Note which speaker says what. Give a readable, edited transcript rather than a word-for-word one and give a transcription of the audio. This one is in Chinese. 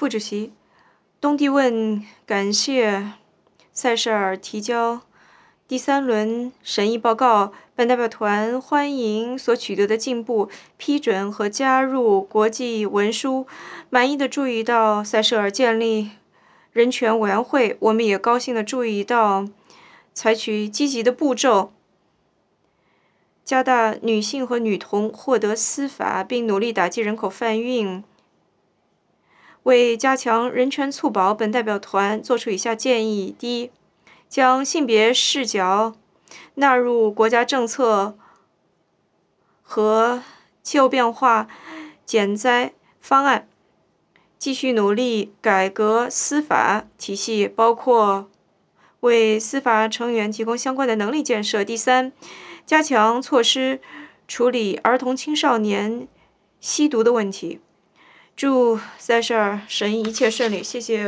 Speaker 1: 副主席东帝汶感谢塞舌尔提交第3轮审议报告，本代表团欢迎所取得的进步，批准和加入国际文书，满意地注意到塞舌尔建立人权委员会。我们也高兴地注意到采取积极的步骤，加大女性和女童获得司法，并努力打击人口贩运。为加强人权促保，本代表团作出以下建议：第一，将性别视角纳入国家政策和气候变化减灾方案，继续努力改革司法体系，包括为司法成员提供相关的能力建设。第三，加强措施处理儿童青少年吸毒的问题。祝塞舌尔审议一切顺利，谢谢。